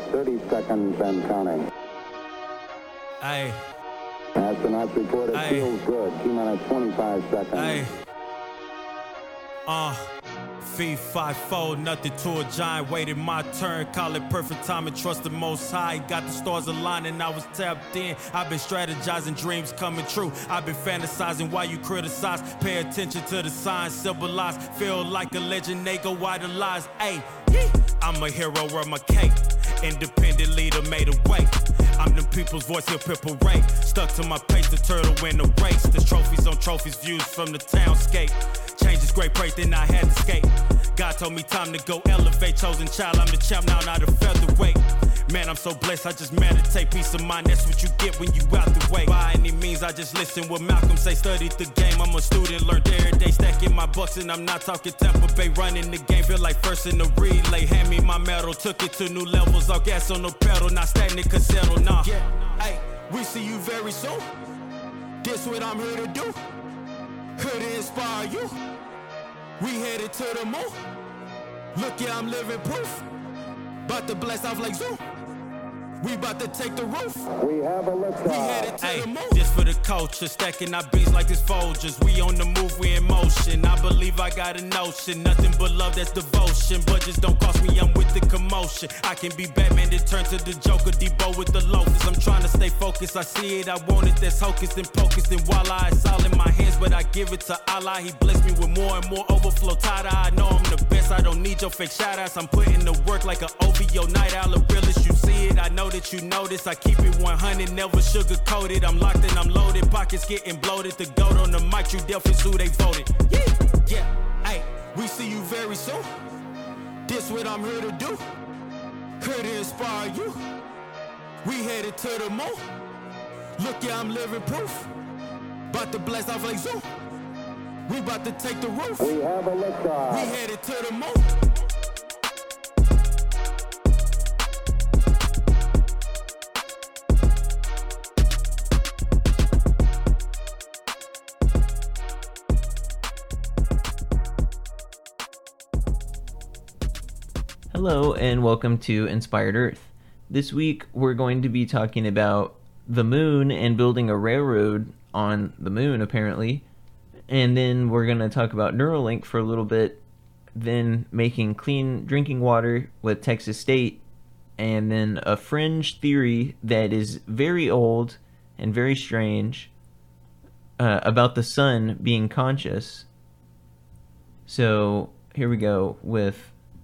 30 seconds and counting. Aye. Astronauts report it feels good. T-minus 25 seconds. Aye. Feet 5'4", nothing to a giant. Waited my turn, call it perfect time and trust the Most High. Got the stars aligning, I was tapped in. I've been strategizing, dreams coming true. I've been fantasizing while you criticize. Pay attention to the signs, symbolize. Feel like a legend, they go idolize. Ayy, I'm a hero, wear my cape. Independent leader made a way. I'm the people's voice, hip hip parade. Stuck to my pace, the turtle win the race. There's trophies on trophies, views from the townscape. Change is great, break, then I had to skate. God told me time to go elevate. Chosen child, I'm the champ now, not a featherweight. Man, I'm so blessed, I just meditate. Peace of mind, that's what you get when you out the way. By any means, I just listen what Malcolm say. Studied the game, I'm a student, learned every day. Stacking my bucks and I'm not talking Tampa Bay. Running the game, feel like first in the relay. Hand me my medal, took it to new levels. All gas on the pedal, not stagnant, cause settle, nah. Yeah, hey, we see you very soon. This what I'm here to do. Here to inspire you. We headed to the moon. Look, yeah, I'm living proof. About to blast off like Zoo. We about to take the roof. We have a liftoff. We headed to the moon. Just for the culture, stacking our beats like it's Folgers. We on the move, we in motion. I believe I got a notion. Nothing but love, that's devotion. Budgets don't cost me, I'm with the commotion. I can be Batman, then turn to the Joker. Debo with the loafers. I'm trying to stay focused. I see it, I want it. That's hocus and pocus. And voila, it's all in my hands, but I give it to Allah. He blessed me with more and more overflow. Tada, I know I'm the best. I don't need your fake shout outs. I'm putting the work like an OVO night owl. The realest you see it. I know that you notice. I keep it 100, never sugarcoated. I'm locked and I'm loaded. Pockets getting bloated. The goat on the mic, you deaf is who they voted. Yeah, hey, we see you very soon. This what I'm here to do. Here to inspire you. We headed to the moon. Look, yeah, I'm living proof. About to blast off like Zoo. We about to take the roof. We have a liftoff. We headed to the moon. Hello and welcome to Inspired Earth. This week we're going to be talking about the moon and building a railroad on the moon apparently, and then we're going to talk about Neuralink for a little bit, then making clean drinking water with Texas State, and then a fringe theory that is very old and very strange about the sun being conscious. So here we go with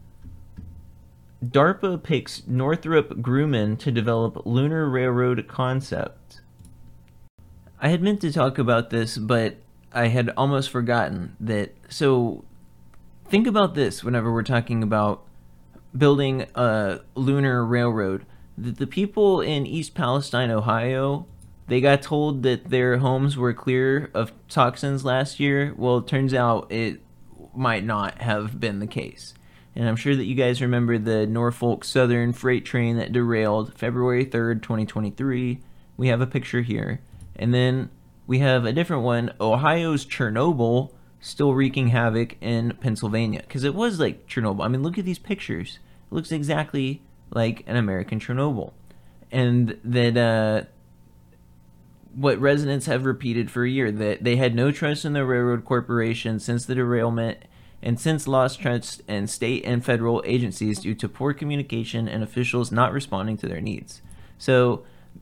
DARPA picks Northrop Grumman to develop lunar railroad concept. I had meant to talk about this, but I had almost forgotten that. So think about this whenever we're talking about building a lunar railroad. The people in East Palestine, Ohio, they got told that their homes were clear of toxins last year. Well, it turns out it might not have been the case. And I'm sure that you guys remember the Norfolk Southern freight train that derailed February 3rd, 2023. We have a picture here. And then we have a different one, Ohio's Chernobyl, still wreaking havoc in Pennsylvania. Because it was like Chernobyl. I mean, look at these pictures. It looks exactly like an American Chernobyl. And that what residents have repeated for a year, that they had no trust in the railroad corporation since the derailment, and since lost trust in state and federal agencies due to poor communication and officials not responding to their needs. So,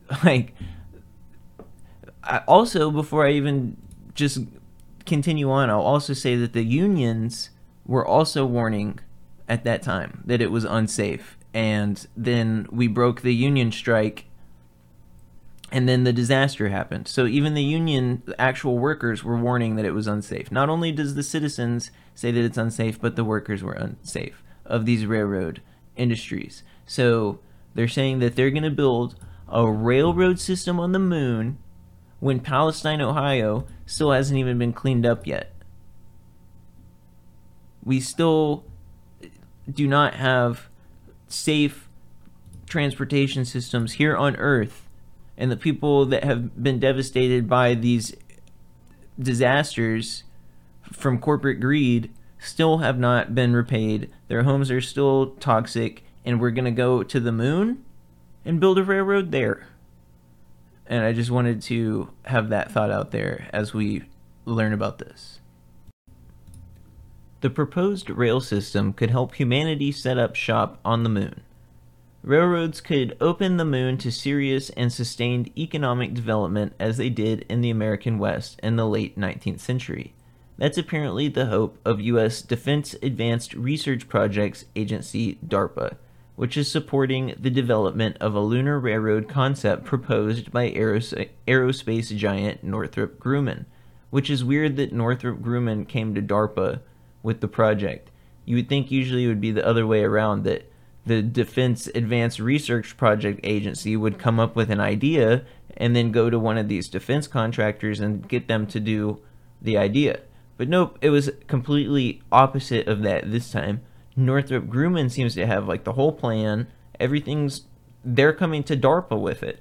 also, before I even just continue on, I'll also say that the unions were also warning at that time that it was unsafe. And then we broke the union strike, and then the disaster happened. So even the union, the actual workers, were warning that it was unsafe. Not only does the citizens say that it's unsafe, but the workers were unsafe of these railroad industries. So they're saying that they're going to build a railroad system on the moon when Palestine, Ohio still hasn't even been cleaned up yet. We still do not have safe transportation systems here on Earth. And the people that have been devastated by these disasters from corporate greed still have not been repaid. Their homes are still toxic, and we're going to go to the moon and build a railroad there. And I just wanted to have that thought out there as we learn about this. The proposed rail system could help humanity set up shop on the moon. Railroads could open the moon to serious and sustained economic development as they did in the American West in the late 19th century. That's apparently the hope of U.S. Defense Advanced Research Projects Agency, DARPA, which is supporting the development of a lunar railroad concept proposed by aerospace giant Northrop Grumman, which is weird that Northrop Grumman came to DARPA with the project. You would think usually it would be the other way around, that the Defense Advanced Research Project Agency would come up with an idea and then go to one of these defense contractors and get them to do the idea. But nope, it was completely opposite of that this time. Northrop Grumman seems to have like the whole plan. They're coming to DARPA with it.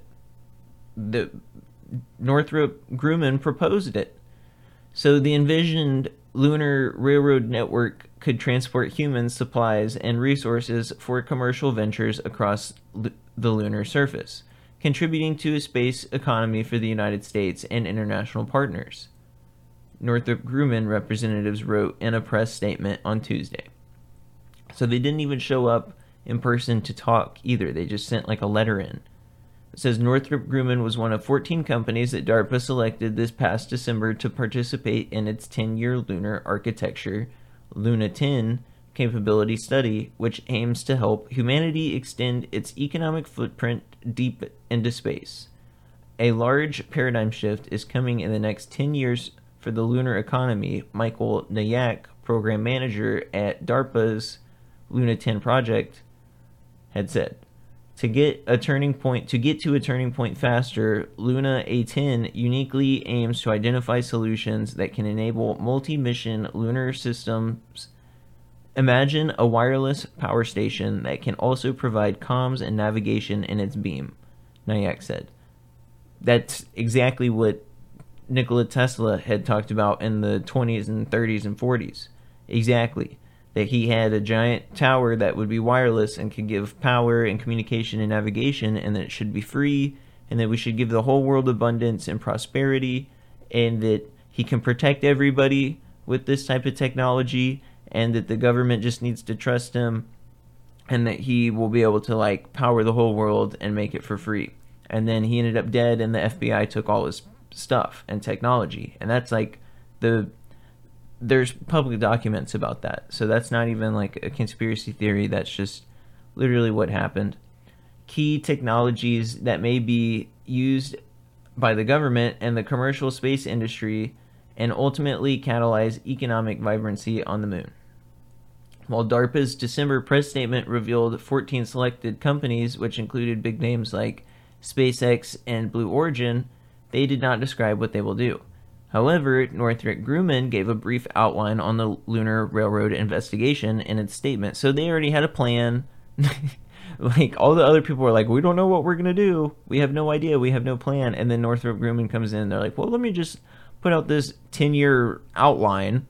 The Northrop Grumman proposed it. So the envisioned lunar railroad network could transport humans, supplies, and resources for commercial ventures across the lunar surface, contributing to a space economy for the United States and international partners, Northrop Grumman representatives wrote in a press statement on Tuesday. So they didn't even show up in person to talk either. They just sent like a letter in. It says Northrop Grumman was one of 14 companies that DARPA selected this past December to participate in its 10-year lunar architecture Luna 10 capability study, which aims to help humanity extend its economic footprint deep into space. A large paradigm shift is coming in the next 10 years for the lunar economy, Michael Nayak, program manager at DARPA's Luna 10 project, had said. To get to a turning point faster, Luna A10 uniquely aims to identify solutions that can enable multi-mission lunar systems. Imagine a wireless power station that can also provide comms and navigation in its beam, Nayak said. That's exactly what Nikola Tesla had talked about in the 20s and 30s and 40s. Exactly. That he had a giant tower that would be wireless and could give power and communication and navigation, and that it should be free, and that we should give the whole world abundance and prosperity, and that he can protect everybody with this type of technology, and that the government just needs to trust him, and that he will be able to like power the whole world and make it for free. And then he ended up dead, and the FBI took all his stuff and technology, and that's like there's public documents about that. So that's not even like a conspiracy theory. That's just literally what happened. Key technologies that may be used by the government and the commercial space industry and ultimately catalyze economic vibrancy on the moon. While DARPA's December press statement revealed 14 selected companies, which included big names like SpaceX and Blue Origin, they did not describe what they will do. However, Northrop Grumman gave a brief outline on the Lunar Railroad investigation in its statement. So they already had a plan. Like, all the other people were like, we don't know what we're going to do. We have no idea. We have no plan. And then Northrop Grumman comes in. They're like, well, let me just put out this 10-year outline.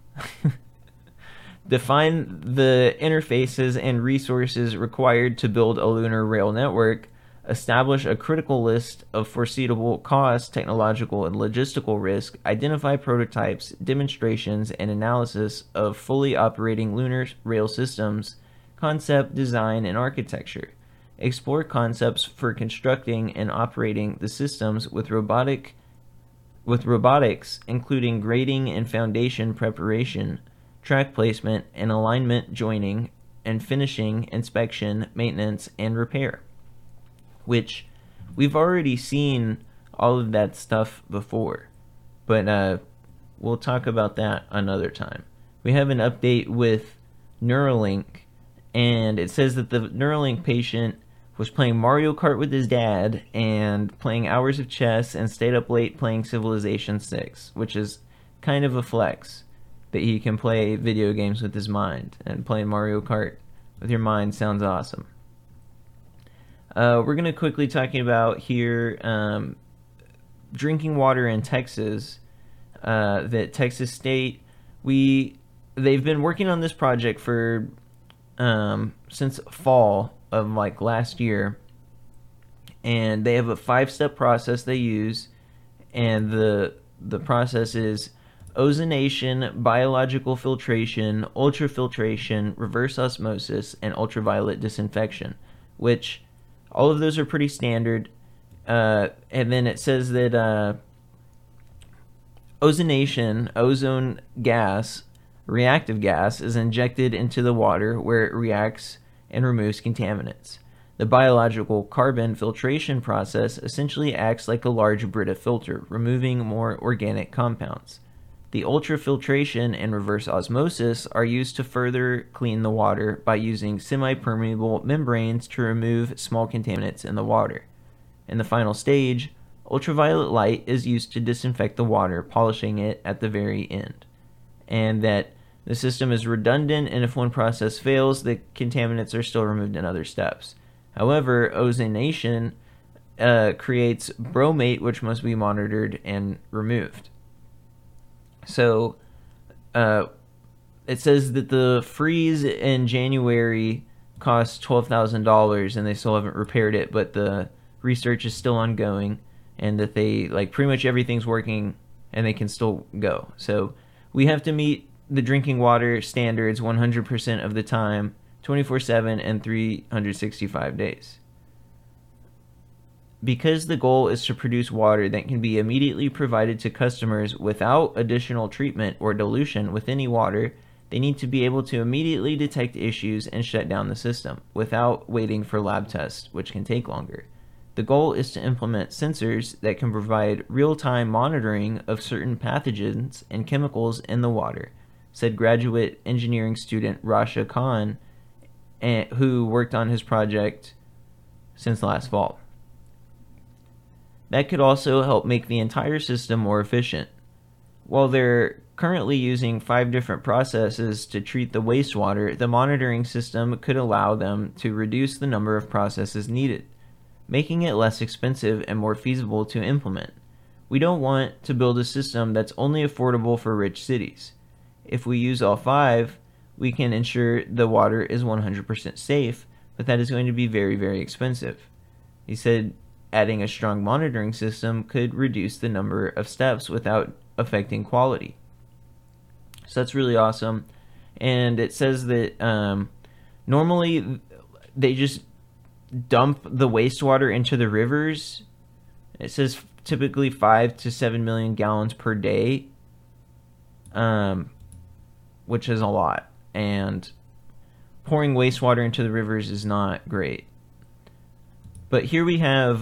Define the interfaces and resources required to build a lunar rail network. Establish a critical list of foreseeable costs, technological and logistical risk, identify prototypes, demonstrations, and analysis of fully operating lunar rail systems, concept, design, and architecture. Explore concepts for constructing and operating the systems with robotics, including grading and foundation preparation, track placement and alignment joining, and finishing, inspection, maintenance, and repair. Which we've already seen all of that stuff before, but we'll talk about that another time. We have an update with Neuralink, and it says that the Neuralink patient was playing Mario Kart with his dad and playing hours of chess and stayed up late playing Civilization 6, which is kind of a flex that he can play video games with his mind, and playing Mario Kart with your mind sounds awesome. We're going to quickly talking about here drinking water in Texas. That Texas State, they've been working on this project for since fall of like last year, and they have a 5-step process they use, and the process is ozonation, biological filtration, ultrafiltration, reverse osmosis, and ultraviolet disinfection, which all of those are pretty standard. And then it says that ozonation, ozone gas, reactive gas, is injected into the water where it reacts and removes contaminants. The biological carbon filtration process essentially acts like a large Brita filter, removing more organic compounds. The ultrafiltration and reverse osmosis are used to further clean the water by using semi-permeable membranes to remove small contaminants in the water. In the final stage, ultraviolet light is used to disinfect the water, polishing it at the very end. And that the system is redundant, and if one process fails, the contaminants are still removed in other steps. However, ozonation creates bromate, which must be monitored and removed. So, it says that the freeze in January cost $12,000, and they still haven't repaired it, but the research is still ongoing, and that they, like, pretty much everything's working, and they can still go. So, we have to meet the drinking water standards 100% of the time, 24/7 and 365 days. Because the goal is to produce water that can be immediately provided to customers without additional treatment or dilution with any water, they need to be able to immediately detect issues and shut down the system without waiting for lab tests, which can take longer. The goal is to implement sensors that can provide real-time monitoring of certain pathogens and chemicals in the water, said graduate engineering student Rasha Khan, who worked on his project since last fall. That could also help make the entire system more efficient. While they're currently using 5 different processes to treat the wastewater, the monitoring system could allow them to reduce the number of processes needed, making it less expensive and more feasible to implement. We don't want to build a system that's only affordable for rich cities. If we use all 5, we can ensure the water is 100% safe, but that is going to be very, very expensive. He said adding a strong monitoring system could reduce the number of steps without affecting quality. So that's really awesome. And it says that normally they just dump the wastewater into the rivers. It says typically 5 to 7 million gallons per day, which is a lot. And pouring wastewater into the rivers is not great. But here we have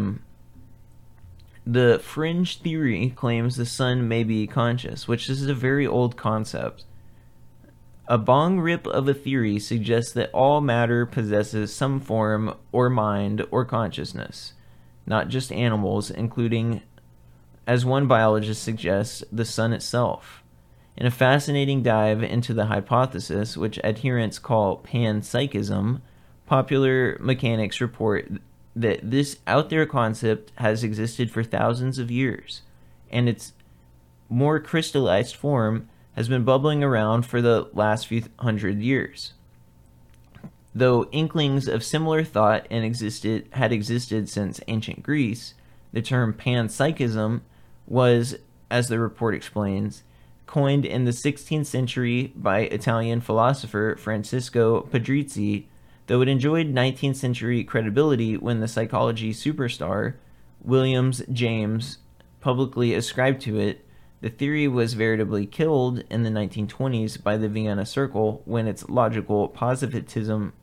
the fringe theory claims the sun may be conscious, which is a very old concept. A bong rip of a theory suggests that all matter possesses some form or mind or consciousness, not just animals, including, as one biologist suggests, the sun itself. In a fascinating dive into the hypothesis, which adherents call panpsychism, popular mechanics report that this out-there concept has existed for thousands of years, and its more crystallized form has been bubbling around for the last few hundred years. Though inklings of similar thought had existed since ancient Greece, the term panpsychism was, as the report explains, coined in the 16th century by Italian philosopher Francesco Pedrizzi, though it enjoyed 19th century credibility when the psychology superstar William James publicly ascribed to it. The theory was veritably killed in the 1920s by the Vienna Circle when its logical positivism,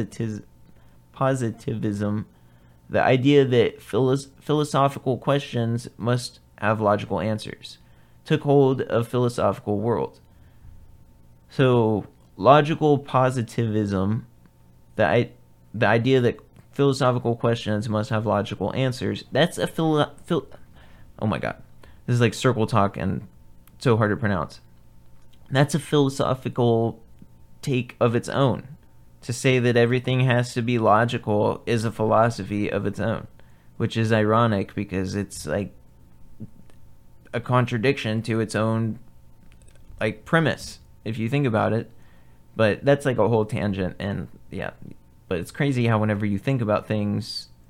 the idea that philosophical questions must have logical answers, took hold of philosophical world. So logical positivism, the idea that philosophical questions must have logical answers, that's a oh my god, this is like circle talk and so hard to pronounce. That's a philosophical take of its own. To say that everything has to be logical is a philosophy of its own, which is ironic because it's like a contradiction to its own like premise if you think about it. But that's like a whole tangent, and yeah, but it's crazy how whenever you think about things,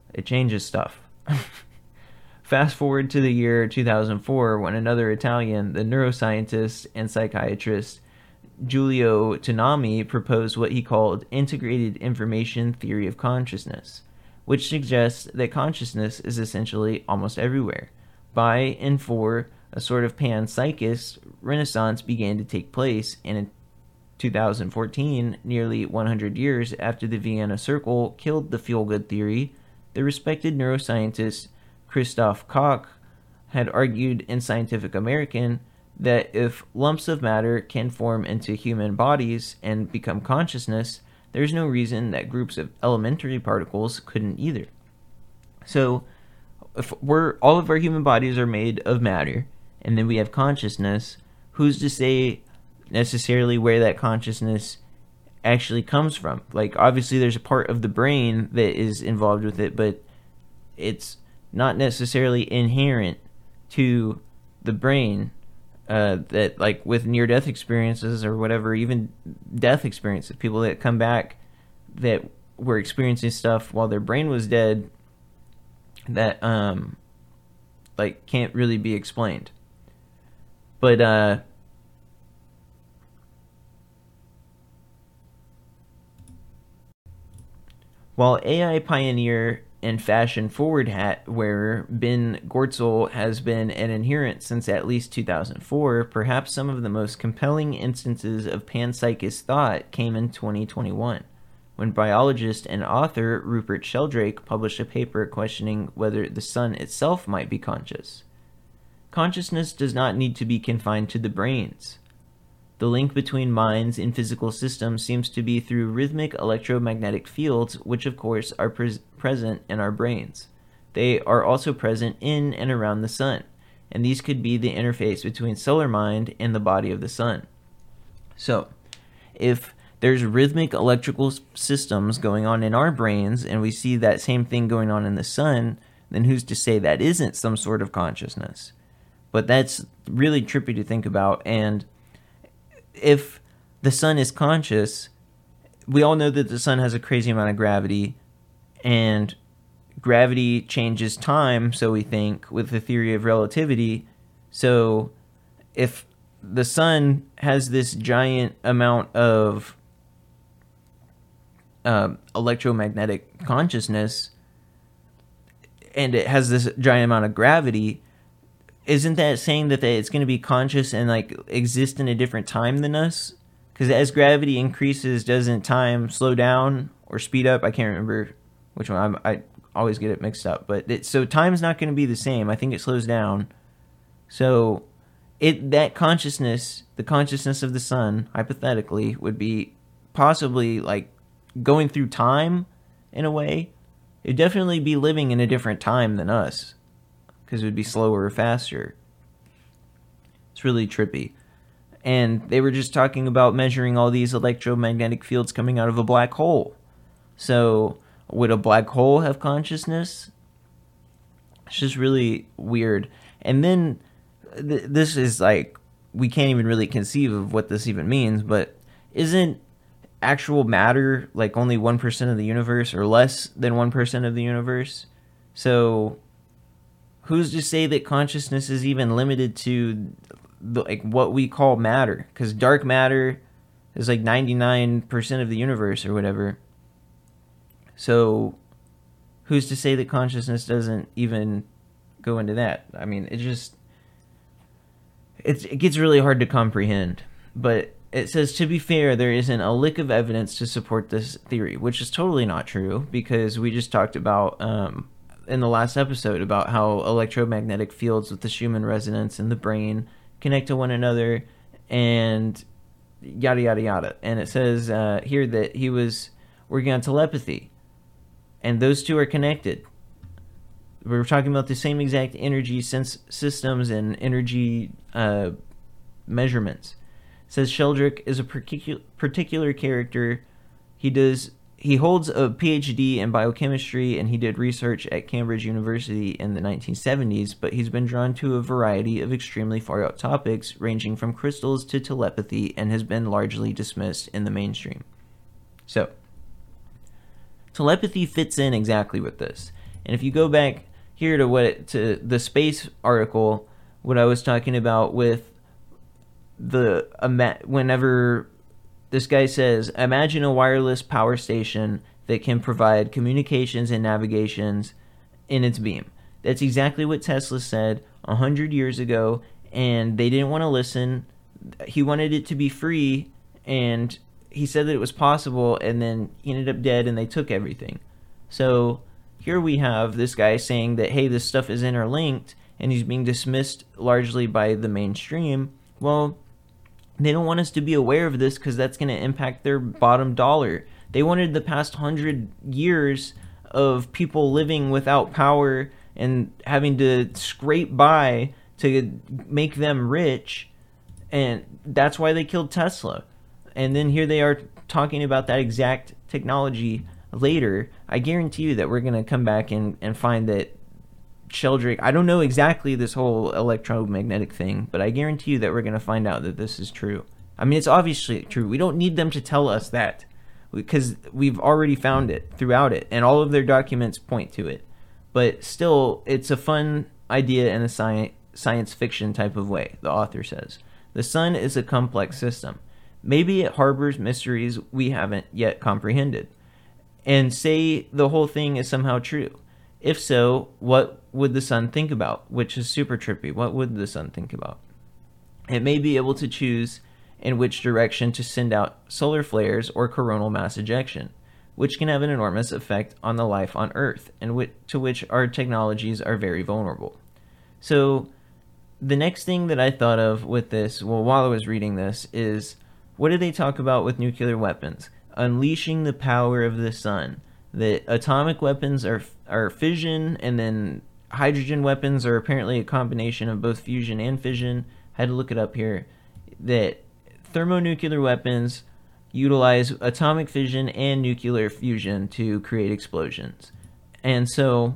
It changes stuff. Fast forward to the year 2004 when another Italian, the neuroscientist and psychiatrist Giulio Tonami, proposed what he called integrated information theory of consciousness, which suggests that consciousness is essentially almost everywhere. By and for a sort of panpsychist, Renaissance began to take place, and in 2014, nearly 100 years after the Vienna Circle killed the feel-good theory, the respected neuroscientist Christoph Koch had argued in Scientific American that if lumps of matter can form into human bodies and become consciousness, there's no reason that groups of elementary particles couldn't either. So, if all of our human bodies are made of matter, and then we have consciousness, who's to say necessarily where that consciousness actually comes from? Like, obviously there's a part of the brain that is involved with it, but it's not necessarily inherent to the brain, that, like, with near-death experiences or whatever, even death experiences, people that come back that were experiencing stuff while their brain was dead that, like, can't really be explained. But, while AI pioneer and fashion-forward hat wearer Ben Goertzel has been an adherent since at least 2004, perhaps some of the most compelling instances of panpsychist thought came in 2021, when biologist and author Rupert Sheldrake published a paper questioning whether the sun itself might be conscious. Consciousness does not need to be confined to the brains. The link between minds and physical systems seems to be through rhythmic electromagnetic fields, which of course are present in our brains. They are also present in and around the sun, and these could be the interface between solar mind and the body of the sun. So, if there's rhythmic electrical systems going on in our brains, and we see that same thing going on in the sun, then who's to say that isn't some sort of consciousness? But that's really trippy to think about, and if the sun is conscious, we all know that the sun has a crazy amount of gravity, and gravity changes time, so we think, with the theory of relativity. So if the sun has this giant amount of electromagnetic consciousness, and it has this giant amount of gravity, isn't that saying that it's going to be conscious and, like, exist in a different time than us? Because as gravity increases, doesn't time slow down or speed up? I can't remember which one. I always get it mixed up. But so time's not going to be the same. I think it slows down. So that consciousness, the consciousness of the sun, hypothetically, would be possibly, like, going through time in a way. It'd definitely be living in a different time than us, because it would be slower or faster. It's really trippy. And they were just talking about measuring all these electromagnetic fields coming out of a black hole. So, would a black hole have consciousness? It's just really weird. And then, this is like, we can't even really conceive of what this even means, but isn't actual matter like only 1% of the universe, or less than 1% of the universe? So, who's to say that consciousness is even limited to like what we call matter? Because dark matter is like 99% of the universe or whatever. So who's to say that consciousness doesn't even go into that? I mean, it gets really hard to comprehend. But it says, to be fair, there isn't a lick of evidence to support this theory, which is totally not true, because we just talked about in the last episode about how electromagnetic fields with the Schumann resonance in the brain connect to one another, and yada yada yada. And it says here that he was working on telepathy, and those two are connected. We're talking about the same exact energy systems and energy measurements. It says Sheldrake is a particular character. He holds a PhD in biochemistry, and he did research at Cambridge University in the 1970s, but he's been drawn to a variety of extremely far-out topics, ranging from crystals to telepathy, and has been largely dismissed in the mainstream. So, telepathy fits in exactly with this. And if you go back here to the space article, what I was talking about with whenever this guy says, imagine a wireless power station that can provide communications and navigations in its beam. That's exactly what Tesla said 100 years ago, and they didn't want to listen. He wanted it to be free, and he said that it was possible, and then he ended up dead, and they took everything. So here we have this guy saying that, hey, this stuff is interlinked, and he's being dismissed largely by the mainstream. Well, they don't want us to be aware of this because that's going to impact their bottom dollar. They wanted the past 100 years of people living without power and having to scrape by to make them rich, and that's why they killed Tesla. And then here they are talking about that exact technology later. I guarantee you that we're going to come back and find that Sheldrake, I don't know exactly this whole electromagnetic thing, but I guarantee you that we're going to find out that this is true. I mean, it's obviously true. We don't need them to tell us that, because we've already found it throughout it, and all of their documents point to it. But still, it's a fun idea in a science fiction type of way, the author says. The sun is a complex system. Maybe it harbors mysteries we haven't yet comprehended. And say the whole thing is somehow true. If so, what would the sun think about? Which is super trippy. What would the sun think about? It may be able to choose in which direction to send out solar flares or coronal mass ejection, which can have an enormous effect on the life on Earth, and to which our technologies are very vulnerable. So the next thing that I thought of with this, well, while I was reading this, is what did they talk about with nuclear weapons? Unleashing the power of the sun. That atomic weapons are fission, and then hydrogen weapons are apparently a combination of both fusion and fission. I had to look it up here. That thermonuclear weapons utilize atomic fission and nuclear fusion to create explosions. And so,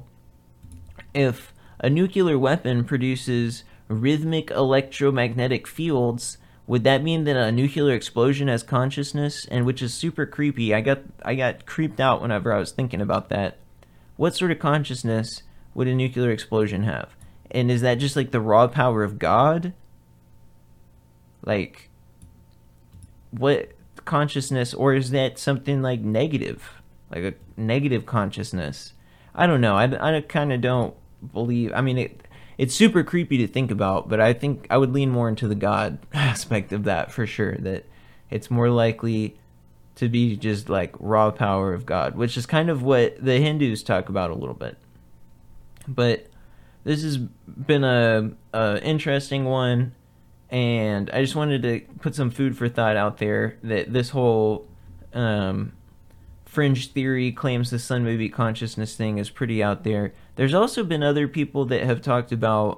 if a nuclear weapon produces rhythmic electromagnetic fields, would that mean that a nuclear explosion has consciousness? And which is super creepy. I got creeped out whenever I was thinking about that. What sort of consciousness would a nuclear explosion have? And is that just like the raw power of God? Like, what consciousness, or is that something like negative? Like a negative consciousness? I don't know. I kind of don't believe. I mean, it's super creepy to think about, but I think I would lean more into the God aspect of that for sure. That it's more likely to be just like raw power of God, which is kind of what the Hindus talk about a little bit. But this has been a interesting one, and I just wanted to put some food for thought out there that this whole fringe theory claims the sun may be consciousness thing is pretty out there. There's also been other people that have talked about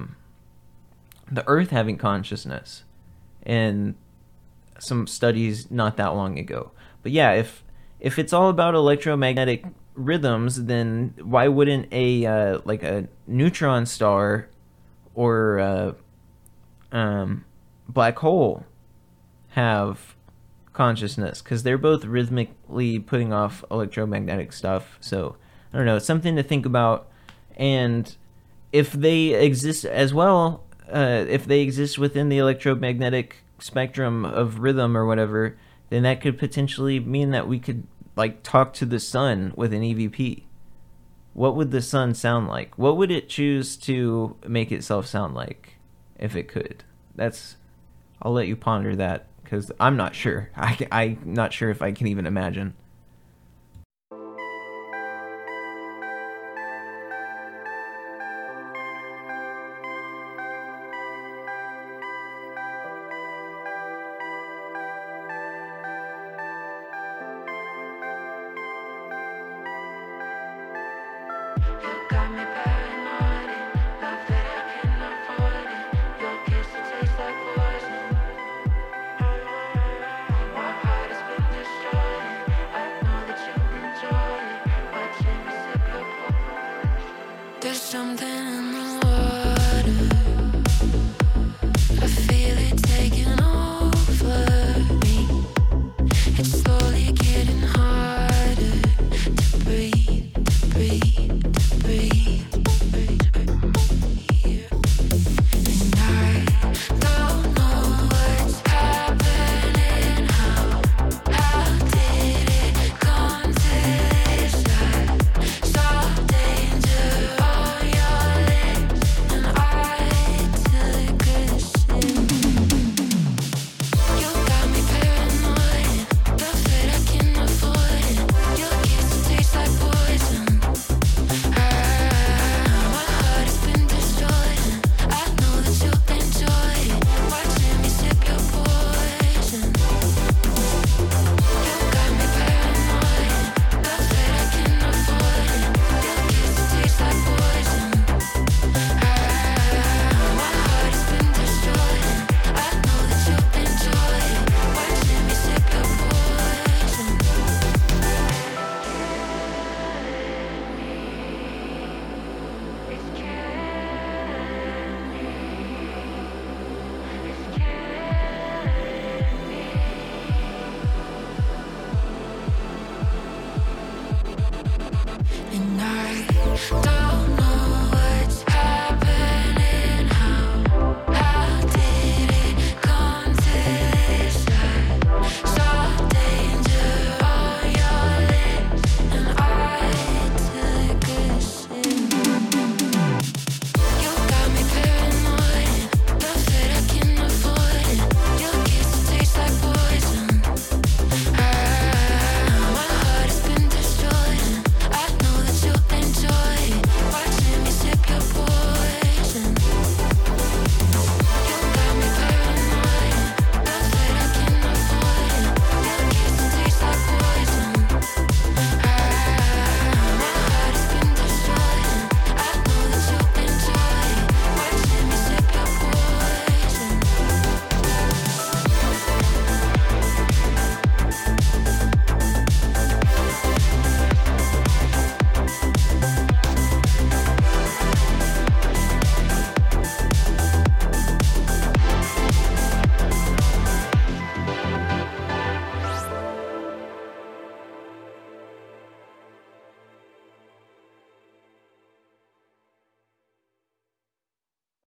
the Earth having consciousness in some studies not that long ago. But yeah, if it's all about electromagnetic rhythms, then why wouldn't a like a neutron star or a black hole have consciousness? Because they're both rhythmically putting off electromagnetic stuff. So I don't know, it's something to think about. And if they exist as well, if they exist within the electromagnetic spectrum of rhythm or whatever, then that could potentially mean that we could like talk to the sun with an EVP. What would the sun sound like? What would it choose to make itself sound like if it could? I'll let you ponder that, because I'm not sure. I'm not sure if I can even imagine. Something